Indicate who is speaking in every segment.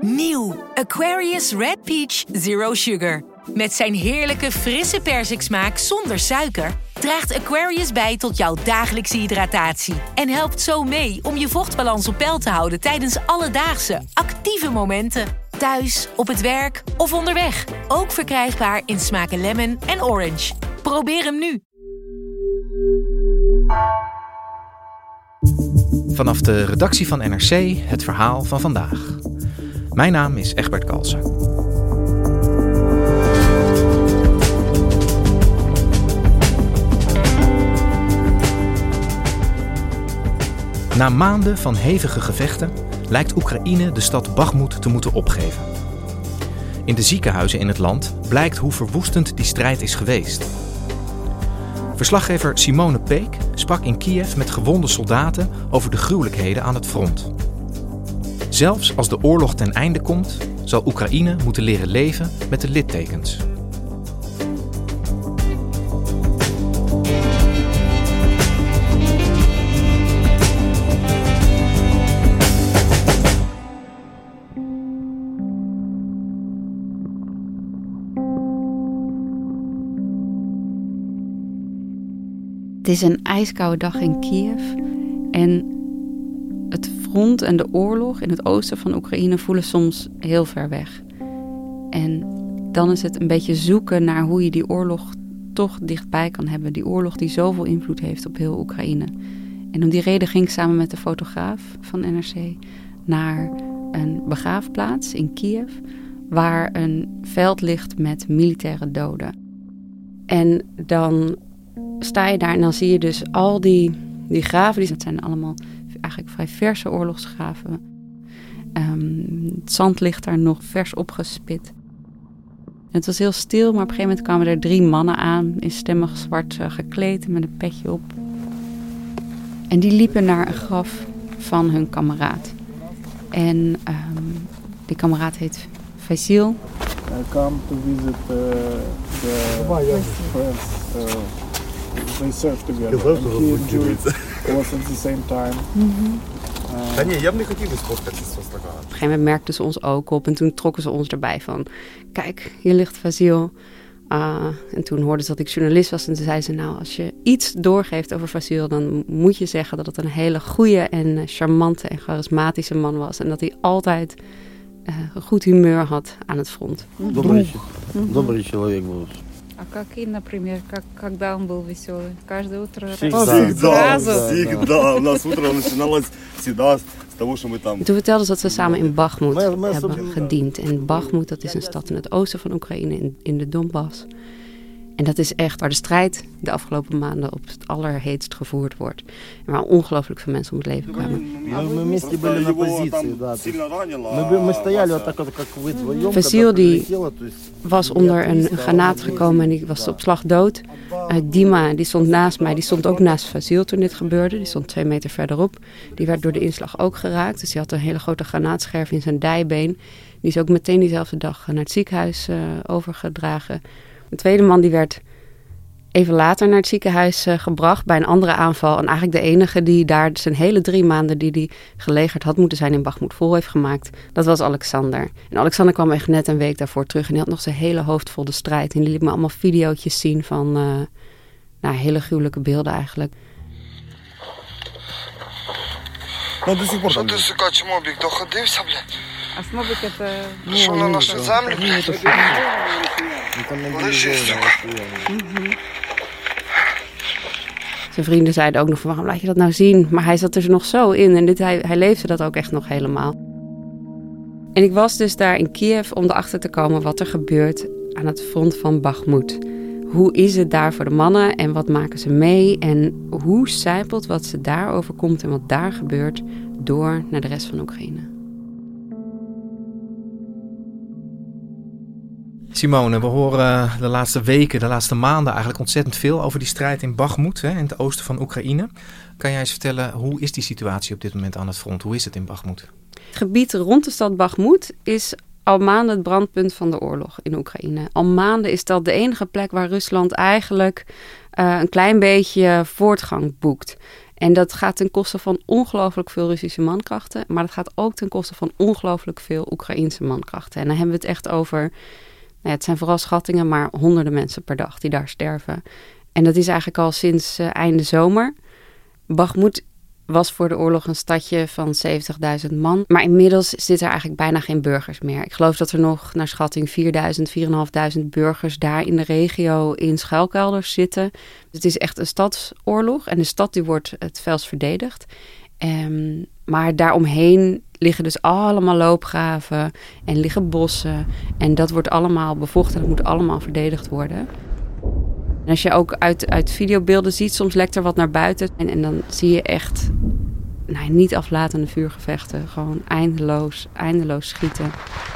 Speaker 1: Nieuw Aquarius Red Peach Zero Sugar. Met zijn heerlijke frisse persiksmaak zonder suiker draagt Aquarius bij tot jouw dagelijkse hydratatie. En helpt zo mee om je vochtbalans op peil te houden tijdens alledaagse, actieve momenten. Thuis, op het werk of onderweg. Ook verkrijgbaar in smaken lemon en orange. Probeer hem nu.
Speaker 2: Vanaf de redactie van NRC het verhaal van vandaag. Mijn naam is Egbert Kalsen. Na maanden van hevige gevechten lijkt Oekraïne de stad Bachmut te moeten opgeven. In de ziekenhuizen in het land blijkt hoe verwoestend die strijd is geweest. Verslaggever Simone Peek sprak in Kiev met gewonde soldaten over de gruwelijkheden aan het front. Zelfs als de oorlog ten einde komt, zal Oekraïne moeten leren leven met de littekens.
Speaker 3: Het is een ijskoude dag in Kiev en het front en de oorlog in het oosten van Oekraïne voelen soms heel ver weg. En dan is het een beetje zoeken naar hoe je die oorlog toch dichtbij kan hebben. Die oorlog die zoveel invloed heeft op heel Oekraïne. En om die reden ging ik samen met de fotograaf van NRC naar een begraafplaats in Kiev, waar een veld ligt met militaire doden. En dan sta je daar en dan zie je dus al die graven. Dat zijn allemaal eigenlijk vrij verse oorlogsgraven. Het zand ligt daar nog vers opgespit. Het was heel stil, maar op een gegeven moment kwamen er 3 mannen aan, in stemmig zwart gekleed met een petje op. En die liepen naar een graf van hun kameraad. En die kameraad heet Vasil.
Speaker 4: I come to visit the friends. They served together. And he and Julie was at the same time.
Speaker 5: Я б не хотів сфоткатися з така.
Speaker 3: Op een gegeven moment merkten ze ons ook op en toen trokken ze ons erbij van, kijk, hier ligt Vasil. En toen hoorden ze dat ik journalist was en toen zei ze, nou, als je iets doorgeeft over Vasil, dan moet je zeggen dat het een hele goede en charmante en charismatische man was. En dat hij altijd een goed humeur had aan het front.
Speaker 5: Добрий чоловік був.
Speaker 6: А как и, например, когда он был веселый? Каждое утро
Speaker 5: Всегда. У нас утро начиналось всегда с того, что мы там...
Speaker 3: En toen vertelden ze dat ze samen in Bachmut hebben gediend. En Bachmut, dat is een stad in het oosten van Oekraïne, in de Donbass. En dat is echt waar de strijd de afgelopen maanden op het allerheetst gevoerd wordt. En waar ongelooflijk veel mensen om het leven kwamen. Vasil die was onder een granaat gekomen en die was op slag dood. Dima, die stond naast mij, die stond ook naast Vasil toen dit gebeurde. Die stond 2 meter verderop. Die werd door de inslag ook geraakt. Dus die had een hele grote granaatscherf in zijn dijbeen. Die is ook meteen diezelfde dag naar het ziekenhuis overgedragen. De tweede man die werd even later naar het ziekenhuis gebracht bij een andere aanval. En eigenlijk de enige die daar zijn hele 3 maanden die hij gelegerd had moeten zijn in Bachmut vol heeft gemaakt. Dat was Alexander. En Alexander kwam echt net een week daarvoor terug. En die had nog zijn hele hoofd vol de strijd. En die liet me allemaal videootjes zien van hele gruwelijke beelden eigenlijk.
Speaker 5: Ну, до сих пор там.
Speaker 7: Ти сука, чмобік доходився, блядь?
Speaker 6: А смобик это...
Speaker 7: Що на нашу землю, блядь? Лежи, сука.
Speaker 3: Zijn vrienden zeiden ook nog van, waarom laat je dat nou zien? Maar hij zat er nog zo in en hij leefde dat ook echt nog helemaal. En ik was dus daar in Kiev om erachter te komen wat er gebeurt aan het front van Bachmut. Hoe is het daar voor de mannen en wat maken ze mee? En hoe sijpelt wat ze daar overkomt en wat daar gebeurt door naar de rest van Oekraïne?
Speaker 2: Simone, we horen de laatste weken, de laatste maanden eigenlijk ontzettend veel over die strijd in Bachmut, in het oosten van Oekraïne. Kan jij eens vertellen, hoe is die situatie op dit moment aan het front? Hoe is het in Bachmut?
Speaker 3: Het gebied rond de stad Bachmut is al maanden het brandpunt van de oorlog in Oekraïne. Al maanden is dat de enige plek waar Rusland eigenlijk een klein beetje voortgang boekt. En dat gaat ten koste van ongelooflijk veel Russische mankrachten. Maar dat gaat ook ten koste van ongelooflijk veel Oekraïense mankrachten. En dan hebben we het echt over, het zijn vooral schattingen, maar honderden mensen per dag die daar sterven. En dat is eigenlijk al sinds einde zomer. Bakhmut was voor de oorlog een stadje van 70.000 man. Maar inmiddels zitten er eigenlijk bijna geen burgers meer. Ik geloof dat er nog naar schatting 4.500 burgers daar in de regio in schuilkelders zitten. Dus het is echt een stadsoorlog. En de stad die wordt het felst verdedigd. Maar daaromheen liggen dus allemaal loopgraven en liggen bossen. En dat wordt allemaal bevochten en dat moet allemaal verdedigd worden. En als je ook uit videobeelden ziet, soms lekt er wat naar buiten. En dan zie je echt niet aflatende vuurgevechten. Gewoon eindeloos schieten.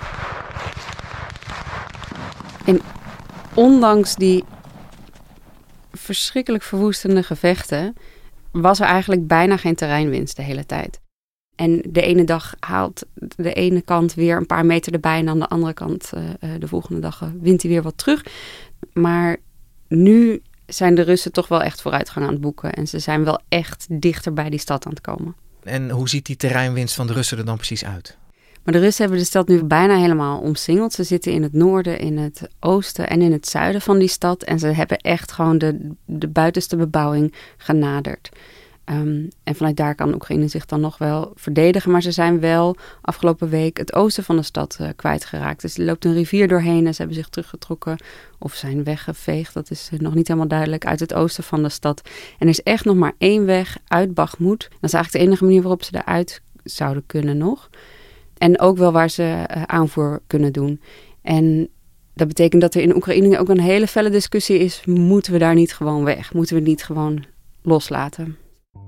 Speaker 3: En ondanks die verschrikkelijk verwoestende gevechten was er eigenlijk bijna geen terreinwinst de hele tijd. En de ene dag haalt de ene kant weer een paar meter erbij en aan de andere kant de volgende dag wint hij weer wat terug. Maar nu zijn de Russen toch wel echt vooruitgang aan het boeken. En ze zijn wel echt dichter bij die stad aan het komen.
Speaker 2: En hoe ziet die terreinwinst van de Russen er dan precies uit?
Speaker 3: Maar de Russen hebben de stad nu bijna helemaal omsingeld. Ze zitten in het noorden, in het oosten en in het zuiden van die stad. En ze hebben echt gewoon de buitenste bebouwing genaderd. En vanuit daar kan Oekraïne zich dan nog wel verdedigen. Maar ze zijn wel afgelopen week het oosten van de stad kwijtgeraakt. Dus er loopt een rivier doorheen en ze hebben zich teruggetrokken of zijn weggeveegd. Dat is nog niet helemaal duidelijk, uit het oosten van de stad. En er is echt nog maar één weg uit Bakhmut. Dat is eigenlijk de enige manier waarop ze eruit zouden kunnen nog. En ook wel waar ze aanvoer kunnen doen. En dat betekent dat er in Oekraïne ook een hele felle discussie is. Moeten we daar niet gewoon weg? Moeten we het niet gewoon loslaten?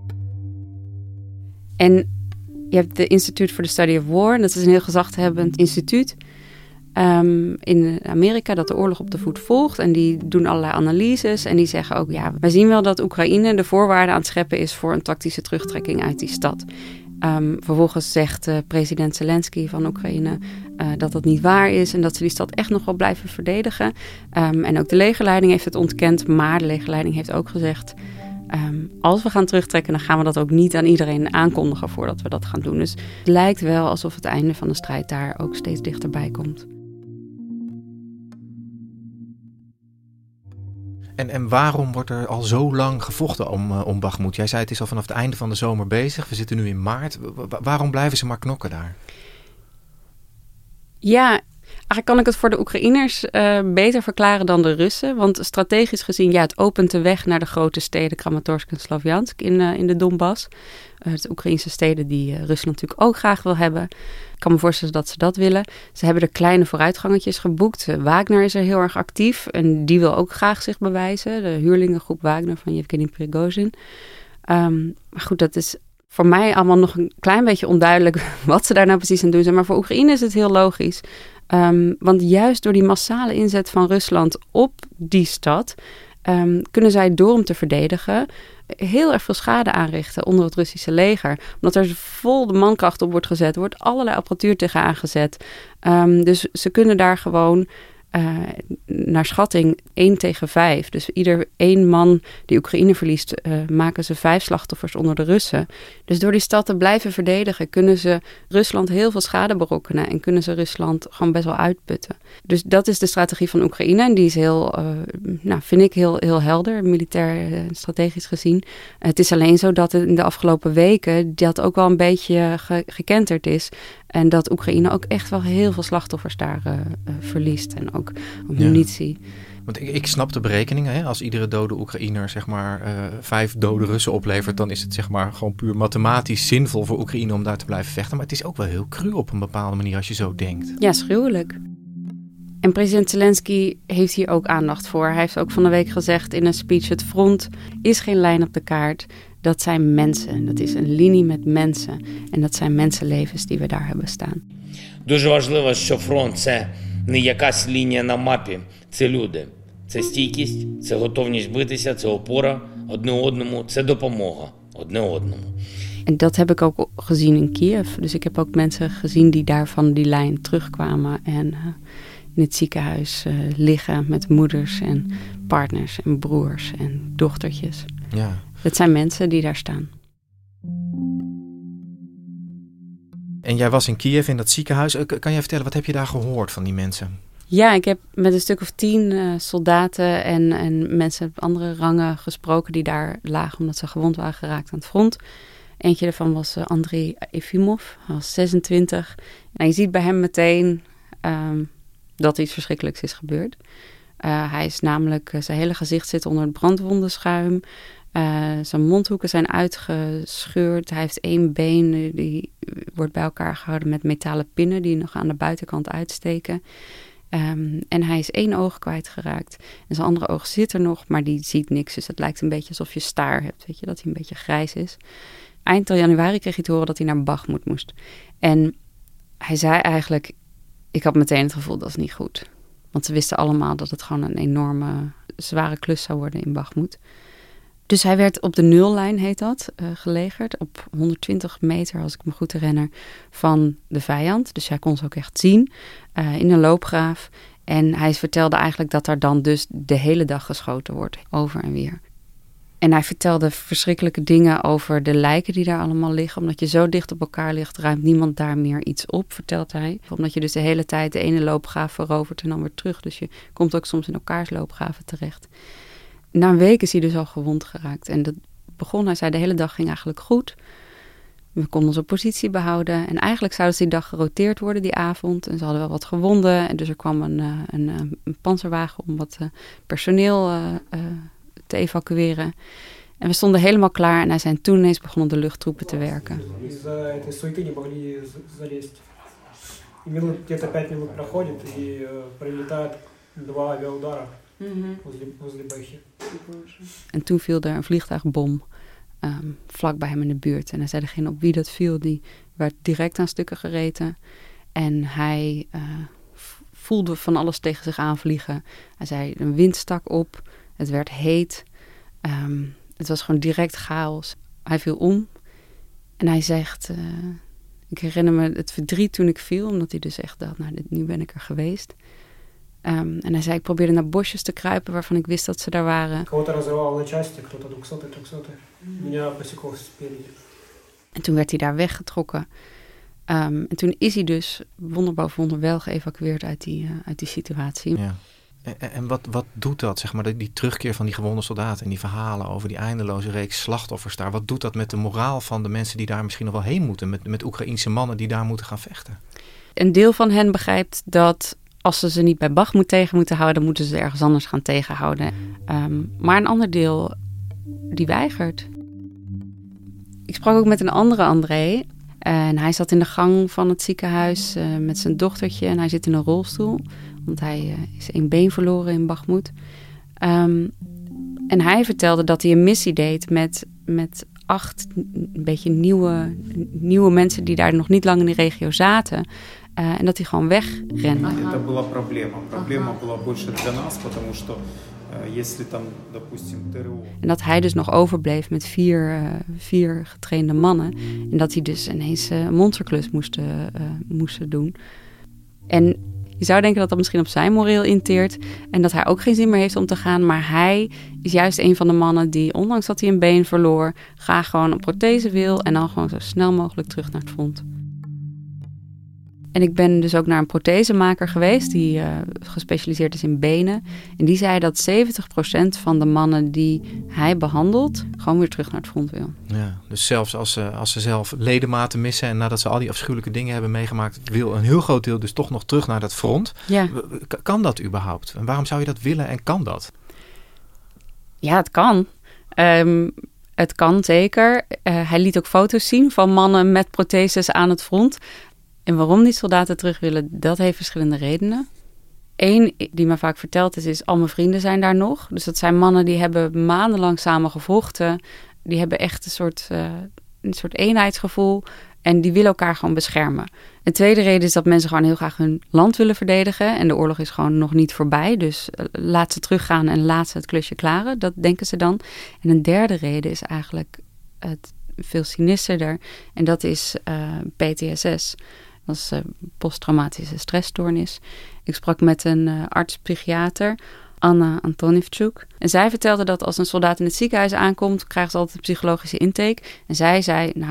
Speaker 3: En je hebt de Institute for the Study of War. En dat is een heel gezaghebbend instituut in Amerika dat de oorlog op de voet volgt. En die doen allerlei analyses. En die zeggen ook, wij zien wel dat Oekraïne de voorwaarden aan het scheppen is voor een tactische terugtrekking uit die stad. Vervolgens zegt president Zelensky van Oekraïne dat dat niet waar is. En dat ze die stad echt nog wel blijven verdedigen. En ook de legerleiding heeft het ontkend. Maar de legerleiding heeft ook gezegd, als we gaan terugtrekken, dan gaan we dat ook niet aan iedereen aankondigen voordat we dat gaan doen. Dus het lijkt wel alsof het einde van de strijd daar ook steeds dichterbij komt.
Speaker 2: En waarom wordt er al zo lang gevochten om Bakhmut? Jij zei het is al vanaf het einde van de zomer bezig. We zitten nu in maart. Waarom blijven ze maar knokken daar?
Speaker 3: Ja, eigenlijk kan ik het voor de Oekraïners beter verklaren dan de Russen. Want strategisch gezien, het opent de weg naar de grote steden Kramatorsk en Slavjansk in de Donbass. De Oekraïnse steden die Rusland natuurlijk ook graag wil hebben. Ik kan me voorstellen dat ze dat willen. Ze hebben er kleine vooruitgangetjes geboekt. Wagner is er heel erg actief en die wil ook graag zich bewijzen. De huurlingengroep Wagner van Yevgeny Prigozhin. Maar goed, dat is voor mij allemaal nog een klein beetje onduidelijk wat ze daar nou precies aan doen zijn. Maar voor Oekraïne is het heel logisch. Want juist door die massale inzet van Rusland op die stad kunnen zij door hem te verdedigen heel erg veel schade aanrichten onder het Russische leger. Omdat er vol de mankracht op wordt gezet, wordt allerlei apparatuur tegen aangezet. Dus ze kunnen daar gewoon naar schatting 1 tegen 5. Dus ieder 1 man die Oekraïne verliest, maken ze 5 slachtoffers onder de Russen. Dus door die stad te blijven verdedigen, kunnen ze Rusland heel veel schade berokkenen en kunnen ze Rusland gewoon best wel uitputten. Dus dat is de strategie van Oekraïne en die is vind ik heel helder, militair strategisch gezien. Het is alleen zo dat in de afgelopen weken dat ook wel een beetje gekenterd is. En dat Oekraïne ook echt wel heel veel slachtoffers daar verliest. En ook munitie.
Speaker 2: Want ik snap de berekeningen. Hè? Als iedere dode Oekraïner 5 dode Russen oplevert, dan is het gewoon puur mathematisch zinvol voor Oekraïne om daar te blijven vechten. Maar het is ook wel heel cru op een bepaalde manier als je zo denkt.
Speaker 3: Ja, schuwelijk. En president Zelensky heeft hier ook aandacht voor. Hij heeft ook van de week gezegd in een speech: het front is geen lijn op de kaart. Dat zijn mensen. Dat is een linie met mensen. En dat zijn mensenlevens die we daar hebben staan.
Speaker 8: Дуже важливо, що фронт – це не якась лінія на мапі. Це люди. Це стійкість, це готовність битися, це опора одне одному, це допомога одне одному.
Speaker 3: En dat heb ik ook gezien in Kiev. Dus ik heb ook mensen gezien die daar van die lijn terugkwamen en in het ziekenhuis liggen met moeders en partners en broers en dochtertjes.
Speaker 2: Ja.
Speaker 3: Het zijn mensen die daar staan.
Speaker 2: En jij was in Kiev in dat ziekenhuis. Kan jij vertellen, wat heb je daar gehoord van die mensen?
Speaker 3: Ja, ik heb met een stuk of 10 soldaten en mensen op andere rangen gesproken die daar lagen omdat ze gewond waren geraakt aan het front. Eentje daarvan was Andrei Efimov, hij was 26. En je ziet bij hem meteen dat iets verschrikkelijks is gebeurd. Hij is namelijk, zijn hele gezicht zit onder het brandwondenschuim. Zijn mondhoeken zijn uitgescheurd. Hij heeft 1 been, die wordt bij elkaar gehouden met metalen pinnen die nog aan de buitenkant uitsteken. En hij is 1 oog kwijtgeraakt. En zijn andere oog zit er nog, maar die ziet niks. Dus het lijkt een beetje alsof je staar hebt, weet je, dat hij een beetje grijs is. Eind januari kreeg hij te horen dat hij naar Bakhmut moest. En hij zei eigenlijk, ik had meteen het gevoel dat is niet goed. Want ze wisten allemaal dat het gewoon een enorme, zware klus zou worden in Bakhmut. Dus hij werd op de nullijn, heet dat, gelegerd. Op 120 meter, als ik me goed herinner, van de vijand. Dus hij kon ze ook echt zien in een loopgraaf. En hij vertelde eigenlijk dat er dan dus de hele dag geschoten wordt, over en weer. En hij vertelde verschrikkelijke dingen over de lijken die daar allemaal liggen. Omdat je zo dicht op elkaar ligt, ruimt niemand daar meer iets op, vertelt hij. Omdat je dus de hele tijd de ene loopgraaf verovert en dan weer terug. Dus je komt ook soms in elkaars loopgraven terecht. Na een week is hij dus al gewond geraakt. En dat begon, hij zei, de hele dag ging eigenlijk goed. We konden onze positie behouden. En eigenlijk zouden ze die dag geroteerd worden die avond. En ze hadden wel wat gewonden. En dus er kwam een panzerwagen om wat personeel te evacueren. En we stonden helemaal klaar. En hij zei, toen ineens begonnen de luchttroepen te werken. En toen viel er een vliegtuigbom vlak bij hem in de buurt. En hij zei, degene op wie dat viel, die werd direct aan stukken gereten. En hij voelde van alles tegen zich aanvliegen. Hij zei, een wind stak op. Het werd heet. Het was gewoon direct chaos. Hij viel om. En hij zegt, ik herinner me het verdriet toen ik viel. Omdat hij dus echt dacht, nou, nu ben ik er geweest. En hij zei, ik probeerde naar bosjes te kruipen waarvan ik wist dat ze daar waren. En toen werd hij daar weggetrokken. En toen is hij dus wonder boven wonder wel geëvacueerd uit die situatie.
Speaker 2: Ja. En wat doet dat, zeg maar, die terugkeer van die gewonde soldaten en die verhalen over die eindeloze reeks slachtoffers daar? Wat doet dat met de moraal van de mensen die daar misschien nog wel heen moeten? Met Oekraïense mannen die daar moeten gaan vechten?
Speaker 3: Een deel van hen begrijpt dat als ze niet bij Bakhmut tegen moeten houden, moeten ze ergens anders gaan tegenhouden. Maar een ander deel, die weigert. Ik sprak ook met een andere André. En hij zat in de gang van het ziekenhuis met zijn dochtertje. En hij zit in een rolstoel, want hij is 1 been verloren in Bakhmut. En hij vertelde dat hij een missie deed met 8 een beetje nieuwe mensen die daar nog niet lang in die regio zaten. En dat hij gewoon wegrende.
Speaker 5: Het was een probleem. Проблема была больше для нас, потому что если там, допустим, ТРО.
Speaker 3: En dat hij dus nog overbleef met 4 getrainde mannen. En dat hij dus ineens een monsterklus moest doen. En je zou denken dat dat misschien op zijn moreel inteert. En dat hij ook geen zin meer heeft om te gaan. Maar hij is juist een van de mannen die, ondanks dat hij een been verloor, graag gewoon een prothese wil. En dan gewoon zo snel mogelijk terug naar het front. En ik ben dus ook naar een prothesemaker geweest die gespecialiseerd is in benen. En die zei dat 70% van de mannen die hij behandelt gewoon weer terug naar het front wil.
Speaker 2: Ja, dus zelfs als ze zelf ledematen missen en nadat ze al die afschuwelijke dingen hebben meegemaakt, wil een heel groot deel dus toch nog terug naar dat front.
Speaker 3: Ja.
Speaker 2: Kan dat überhaupt? En waarom zou je dat willen en kan dat?
Speaker 3: Ja, het kan. Het kan zeker. Hij liet ook foto's zien van mannen met protheses aan het front. En waarom die soldaten terug willen, dat heeft verschillende redenen. Eén die me vaak verteld is al mijn vrienden zijn daar nog. Dus dat zijn mannen die hebben maandenlang samen gevochten. Die hebben echt een soort eenheidsgevoel. En die willen elkaar gewoon beschermen. Een tweede reden is dat mensen gewoon heel graag hun land willen verdedigen. En de oorlog is gewoon nog niet voorbij. Dus laat ze teruggaan en laat ze het klusje klaren. Dat denken ze dan. En een derde reden is eigenlijk het veel cynischerder. En dat is PTSS. Dat is posttraumatische stressstoornis. Ik sprak met een arts-psychiater, Anna Antonivchuk. En zij vertelde dat als een soldaat in het ziekenhuis aankomt, krijgen ze altijd een psychologische intake. En zij zei, nou,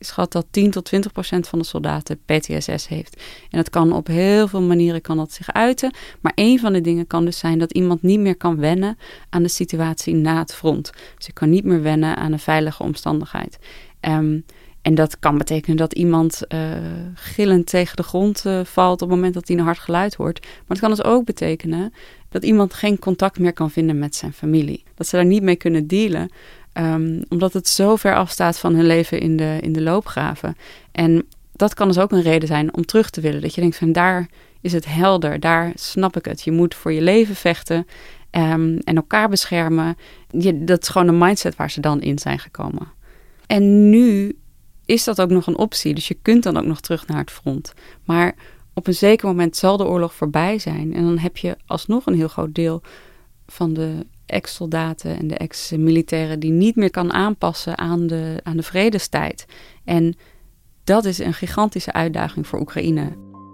Speaker 3: schat dat 10 tot 20% van de soldaten PTSS heeft. En dat kan op heel veel manieren kan dat zich uiten. Maar een van de dingen kan dus zijn dat iemand niet meer kan wennen aan de situatie na het front. Dus je kan niet meer wennen aan een veilige omstandigheid. En dat kan betekenen dat iemand gillend tegen de grond valt op het moment dat hij een hard geluid hoort. Maar het kan dus ook betekenen dat iemand geen contact meer kan vinden met zijn familie. Dat ze daar niet mee kunnen dealen, omdat het zo ver afstaat van hun leven in de loopgraven. En dat kan dus ook een reden zijn om terug te willen. Dat je denkt van daar is het helder, daar snap ik het. Je moet voor je leven vechten en elkaar beschermen. Dat is gewoon een mindset waar ze dan in zijn gekomen. En nu is dat ook nog een optie. Dus je kunt dan ook nog terug naar het front. Maar op een zeker moment zal de oorlog voorbij zijn. En dan heb je alsnog een heel groot deel van de ex-soldaten en de ex-militairen die niet meer kan aanpassen aan de vredestijd. En dat is een gigantische uitdaging voor Oekraïne.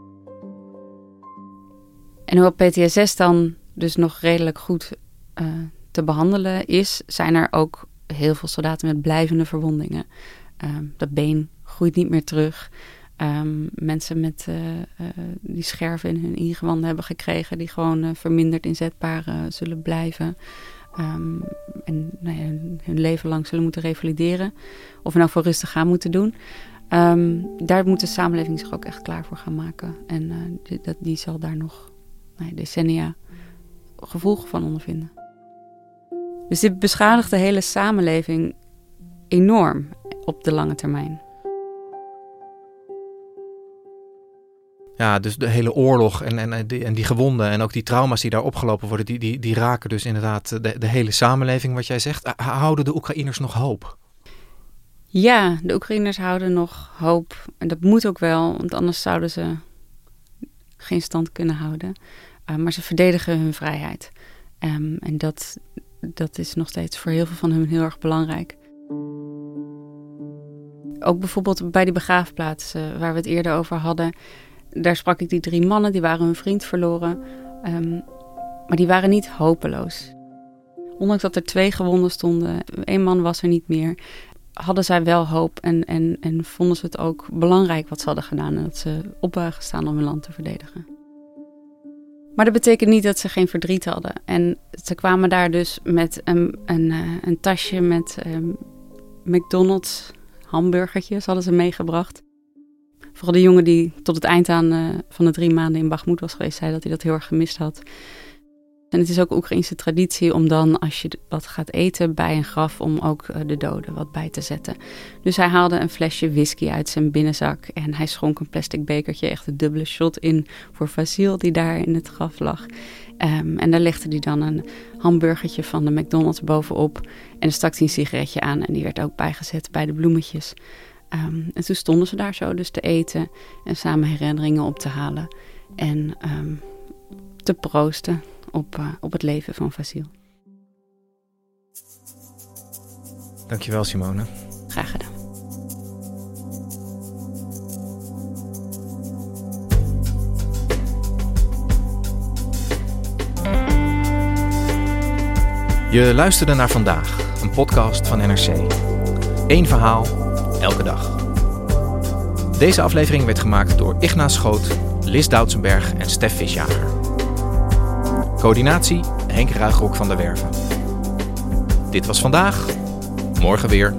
Speaker 3: En hoewel PTSS dan dus nog redelijk goed te behandelen is, zijn er ook heel veel soldaten met blijvende verwondingen. Dat been groeit niet meer terug. Mensen met die scherven in hun ingewanden hebben gekregen, die gewoon verminderd inzetbaar zullen blijven. En hun leven lang zullen moeten revalideren. Of in elk geval rustig aan moeten doen. Daar moet de samenleving zich ook echt klaar voor gaan maken. En die zal daar nog decennia gevolgen van ondervinden. Dus dit beschadigt de hele samenleving enorm op de lange termijn.
Speaker 2: Ja, dus de hele oorlog en die gewonden en ook die trauma's die daar opgelopen worden, die raken dus inderdaad de hele samenleving, wat jij zegt. Houden de Oekraïners nog hoop?
Speaker 3: Ja, de Oekraïners houden nog hoop. En dat moet ook wel, want anders zouden ze geen stand kunnen houden. Maar ze verdedigen hun vrijheid. En dat is nog steeds voor heel veel van hen heel erg belangrijk. Ook bijvoorbeeld bij die begraafplaats waar we het eerder over hadden. Daar sprak ik die 3 mannen, die waren hun vriend verloren. Maar die waren niet hopeloos. Ondanks dat er 2 gewonden stonden, 1 man was er niet meer, hadden zij wel hoop en vonden ze het ook belangrijk wat ze hadden gedaan. En dat ze op waren gestaan om hun land te verdedigen. Maar dat betekent niet dat ze geen verdriet hadden. En ze kwamen daar dus met een tasje met McDonald's hamburgertjes hadden ze meegebracht. Vooral de jongen die tot het eind aan van de 3 maanden in Bakhmut was geweest, zei dat hij dat heel erg gemist had. En het is ook Oekraïnse traditie om dan, als je wat gaat eten bij een graf, om ook de doden wat bij te zetten. Dus hij haalde een flesje whisky uit zijn binnenzak en hij schonk een plastic bekertje, echt een dubbele shot in voor Vasil die daar in het graf lag. En daar legde hij dan een hamburgertje van de McDonald's bovenop en dan stak hij een sigaretje aan en die werd ook bijgezet bij de bloemetjes. En toen stonden ze daar zo dus te eten en samen herinneringen op te halen en te proosten op het leven van Vasil.
Speaker 2: Dankjewel, Simone.
Speaker 3: Graag gedaan.
Speaker 2: Je luisterde naar Vandaag, een podcast van NRC. 1 verhaal, elke dag. Deze aflevering werd gemaakt door Ignace Schoot, Lis Doutsenberg en Stef Visjager. Coördinatie Henk Ruigrok van der Werven. Dit was Vandaag, morgen weer.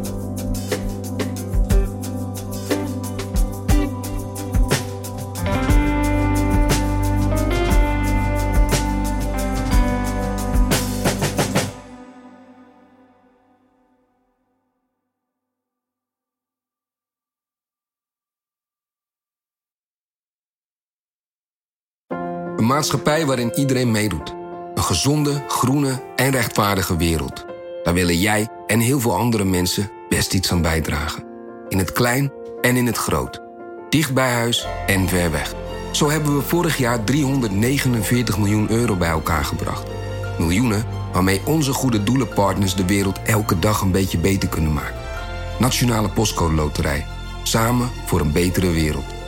Speaker 9: Een maatschappij waarin iedereen meedoet. Een gezonde, groene en rechtvaardige wereld. Daar willen jij en heel veel andere mensen best iets aan bijdragen. In het klein en in het groot. Dicht bij huis en ver weg. Zo hebben we vorig jaar 349 miljoen euro bij elkaar gebracht. Miljoenen waarmee onze goede doelenpartners de wereld elke dag een beetje beter kunnen maken. Nationale Postcode Loterij. Samen voor een betere wereld.